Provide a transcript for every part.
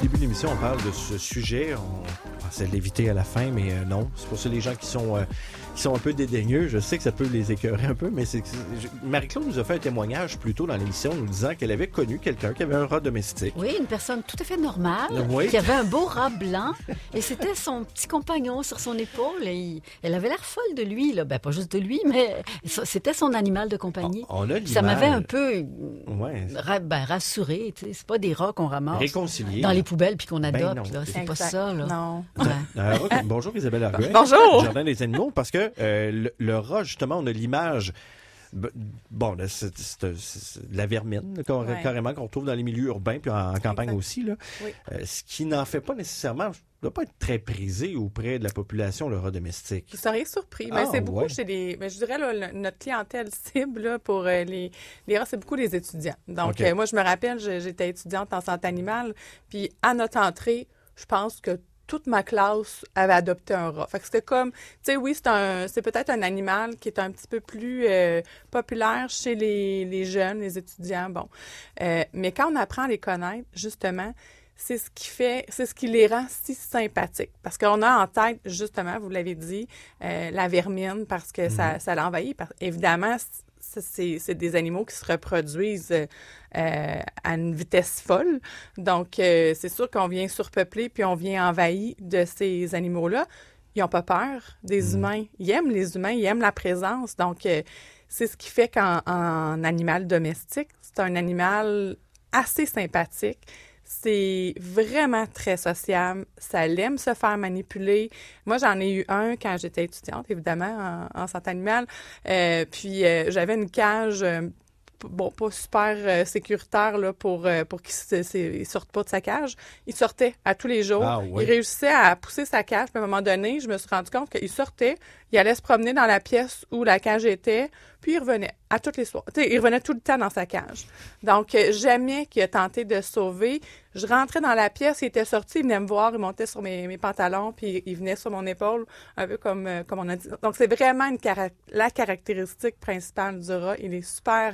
début de l'émission, on parle de ce sujet. On pensait l'éviter à la fin, mais non. C'est pour ça les gens qui sont un peu dédaigneux. Je sais que ça peut les écœurer un peu, mais Marie-Claude nous a fait un témoignage plus tôt dans l'émission nous disant qu'elle avait connu quelqu'un qui avait un rat domestique. Oui, une personne tout à fait normale, oui. qui avait un beau rat blanc, et c'était son petit compagnon sur son épaule. Et elle avait l'air folle de lui, là. Ben, pas juste de lui, mais c'était son animal de compagnie. On a l'image. Ça m'avait un peu rassuré. C'est pas des rats qu'on ramasse réconcilié dans les poubelles puis qu'on adopte. Non, là. C'est pas ça. Là. Non. Ouais. Bonjour Isabelle Arguin. Bonjour. Jardin des animaux, parce que le rat, justement, on a l'image... Bon, c'est la vermine, carrément, qu'on trouve dans les milieux urbains, puis en campagne aussi. Là. Oui. Ce qui n'en fait pas nécessairement... ne doit pas être très prisé auprès de la population, le rat domestique. Vous seriez surpris. Mais c'est beaucoup chez les... Mais je dirais, là, notre clientèle cible là, pour les rats, c'est beaucoup les étudiants. Donc, moi, je me rappelle, j'étais étudiante en santé animale, puis à notre entrée, je pense que toute ma classe avait adopté un rat. Fait que c'était comme, tu sais, oui, c'est peut-être un animal qui est un petit peu plus populaire chez les jeunes, les étudiants, bon. Mais quand on apprend à les connaître, justement, c'est ce qui les rend si sympathiques. Parce qu'on a en tête, justement, vous l'avez dit, la vermine, parce que ça l'envahit. Évidemment, c'est des animaux qui se reproduisent à une vitesse folle. Donc, c'est sûr qu'on vient surpeupler puis on vient envahir de ces animaux-là. Ils n'ont pas peur des humains. Ils aiment les humains, ils aiment la présence. Donc, c'est ce qui fait qu'en animal domestique, c'est un animal assez sympathique. C'est vraiment très sociable. Ça l'aime se faire manipuler. Moi, j'en ai eu un quand j'étais étudiante, évidemment, en santé animale. Puis, j'avais une cage, pas super sécuritaire là, pour qu'il ne sorte pas de sa cage. Il sortait à tous les jours. Ah, oui. Il réussissait à pousser sa cage. Puis, à un moment donné, je me suis rendu compte qu'il sortait. Il allait se promener dans la pièce où la cage était, puis il revenait à toutes les soirs. Il revenait tout le temps dans sa cage. Donc, jamais qu'il a tenté de se sauver. Je rentrais dans la pièce, il était sorti, il venait me voir, il montait sur mes pantalons, puis il venait sur mon épaule, un peu comme on a dit. Donc, c'est vraiment la caractéristique principale du rat. Il est super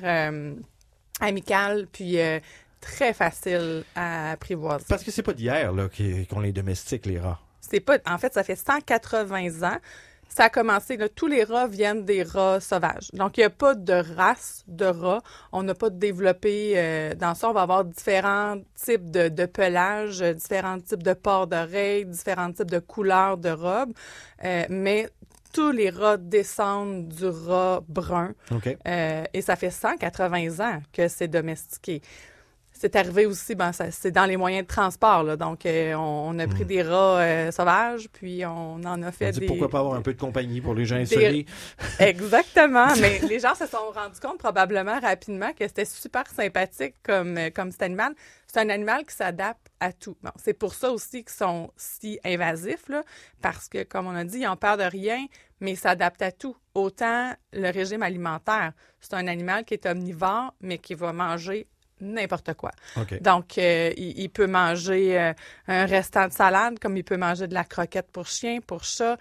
amical, puis très facile à apprivoiser. Parce que c'est pas d'hier là, qu'on les domestique, les rats. En fait, ça fait 180 ans. Ça a commencé, là, tous les rats viennent des rats sauvages. Donc, il n'y a pas de race de rats. On n'a pas développé dans ça. On va avoir différents types de pelage, différents types de pores d'oreilles, différents types de couleurs de robes. Mais tous les rats descendent du rat brun. Okay. Et ça fait 180 ans que c'est domestiqué. C'est arrivé aussi, c'est dans les moyens de transport. Là. Donc, on a pris des rats sauvages, puis on en a fait des... Pourquoi pas avoir un peu de compagnie pour les gens isolés? Exactement. Mais les gens se sont rendus compte probablement rapidement que c'était super sympathique comme cet animal. C'est un animal qui s'adapte à tout. Bon, c'est pour ça aussi qu'ils sont si invasifs, là, parce que, comme on a dit, ils ont peur de rien, mais ils s'adaptent à tout. Autant le régime alimentaire. C'est un animal qui est omnivore, mais qui va manger n'importe quoi. Okay. Donc, il peut manger un restant de salade, comme il peut manger de la croquette pour chien, pour chat.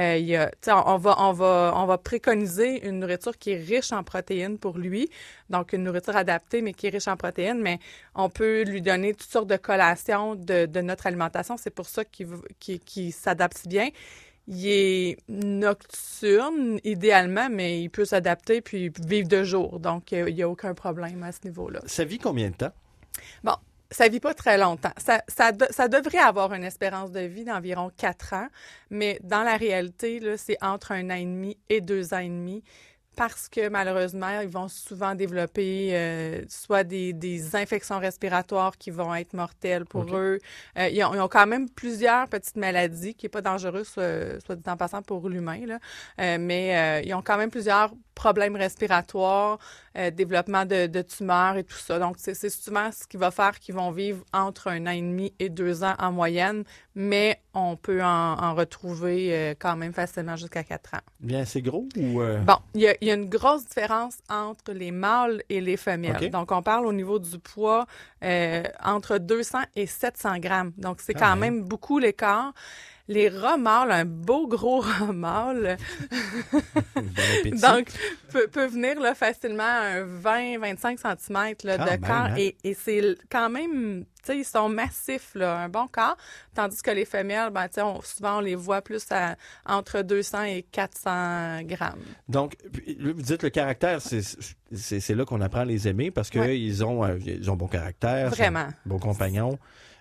On va préconiser une nourriture qui est riche en protéines pour lui. Donc, une nourriture adaptée, mais qui est riche en protéines. Mais on peut lui donner toutes sortes de collations de notre alimentation. C'est pour ça qu'il s'adapte si bien. Il est nocturne, idéalement, mais il peut s'adapter puis vivre de jour. Donc, il n'y a aucun problème à ce niveau-là. Ça vit combien de temps? Bon, ça vit pas très longtemps. Ça devrait avoir une espérance de vie d'environ 4 ans, mais dans la réalité, là, c'est entre 1 an et demi et 2 ans et demi. Parce que malheureusement, ils vont souvent développer soit des infections respiratoires qui vont être mortelles pour eux. Ils ont quand même plusieurs petites maladies qui n'est pas dangereux, soit dit en passant pour l'humain, là. Mais ils ont quand même plusieurs problèmes respiratoires, développement de tumeurs et tout ça. Donc, c'est souvent ce qui va faire qu'ils vont vivre entre 1 an et demi et 2 ans en moyenne, mais on peut en retrouver quand même facilement jusqu'à 4 ans. Bien, c'est gros ou... Bon, il y a une grosse différence entre les mâles et les femelles. Okay. Donc, on parle au niveau du poids entre 200 et 700 grammes. Donc, c'est quand même beaucoup l'écart. Les rats mâles, un beau gros rat mâle, Bon donc peut venir là, facilement un 20-25 cm là, de corps. Hein? Et c'est quand même, tu sais, ils sont massifs, là, un bon corps. Tandis que les femelles, ben, tu sais, souvent, on les voit plus entre 200 et 400 grammes. Donc, vous dites le caractère, c'est là qu'on apprend à les aimer parce qu'ils ont bon caractère. Vraiment. Bon compagnon.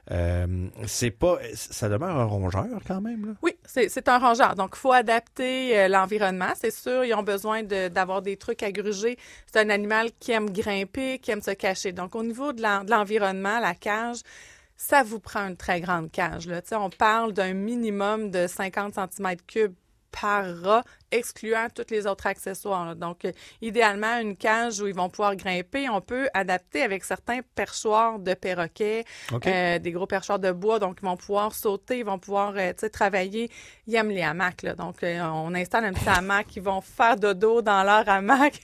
Ça demeure un rongeur quand même, là? Oui, c'est un rongeur. Donc, il faut adapter l'environnement. C'est sûr, ils ont besoin d'avoir des trucs à gruger. C'est un animal qui aime grimper, qui aime se cacher. Donc, au niveau de l'environnement, la cage, ça vous prend une très grande cage, là. Tu sais, on parle d'un minimum de 50 cm3 par rat, excluant tous les autres accessoires, là. Donc, idéalement, une cage où ils vont pouvoir grimper, on peut adapter avec certains perchoirs de perroquets, des gros perchoirs de bois, donc ils vont pouvoir sauter, ils vont pouvoir travailler. Ils aiment les hamacs, là. Donc, on installe un petit hamac, ils vont faire dodo dans leur hamac.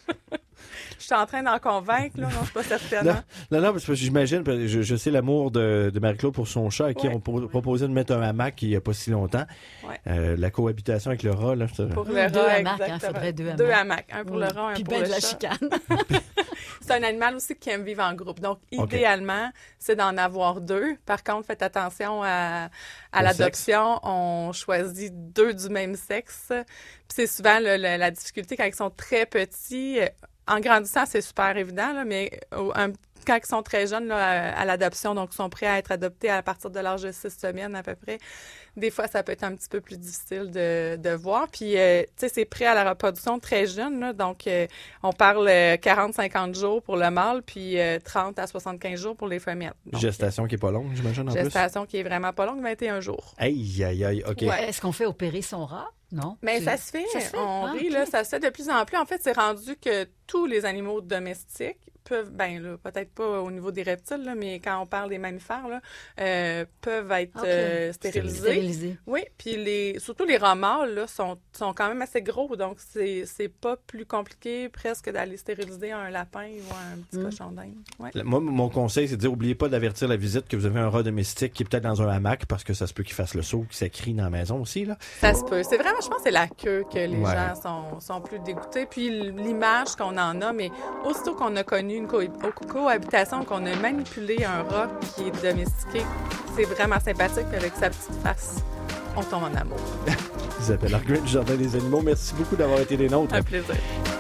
Je suis en train d'en convaincre, là, non, je suis pas certaine. Non, parce que j'imagine, je sais l'amour de Marie-Claude pour son chat, à qui on proposait de mettre un hamac il n'y a pas si longtemps. Ouais. La cohabitation avec le rat, là. Pour le rat, deux hamacs, il faudrait deux hamacs. Un pour le rat, un pour le chat. La chicane. C'est un animal aussi qui aime vivre en groupe. Donc, idéalement, c'est d'en avoir deux. Par contre, faites attention à l'adoption. On choisit deux du même sexe. Puis c'est souvent la difficulté quand ils sont très petits. En grandissant, c'est super évident, là, mais quand ils sont très jeunes là, à l'adoption, donc ils sont prêts à être adoptés à partir de l'âge de 6 semaines à peu près, des fois, ça peut être un petit peu plus difficile de voir. Puis, tu sais, c'est prêt à la reproduction très jeune, là, donc on parle 40-50 jours pour le mâle, puis 30 à 75 jours pour les femelles. Donc, gestation qui est pas longue, j'imagine, en plus? Gestation qui est vraiment pas longue, 21 jours. Aïe, OK. Ouais. Est-ce qu'on fait opérer son rat? Non. Mais ça se fait. On rit, là, ça se fait de plus en plus. En fait, c'est rendu que tous les animaux domestiques peuvent, ben là, peut-être pas au niveau des reptiles, là, mais quand on parle des mammifères, là, peuvent être stérilisés. Oui, puis surtout les rats mâles, là, sont quand même assez gros, donc c'est pas plus compliqué presque d'aller stériliser un lapin ou un petit cochon d'Inde. Ouais. Moi, mon conseil, c'est de dire, oubliez pas d'avertir la visite que vous avez un rat domestique qui est peut-être dans un hamac, parce que ça se peut qu'il fasse le saut, qu'il s'écrie dans la maison aussi, là. Ça se peut. C'est vraiment, je pense que c'est la queue que les gens sont plus dégoûtés, puis l'image qu'on en a, mais aussitôt qu'on a connu une cohabitation, qu'on a manipulé un rat qui est domestiqué, c'est vraiment sympathique, puis avec sa petite face, on tombe en amour. Isabelle Arguin du Jardin des animaux, merci beaucoup d'avoir été des nôtres. Un plaisir.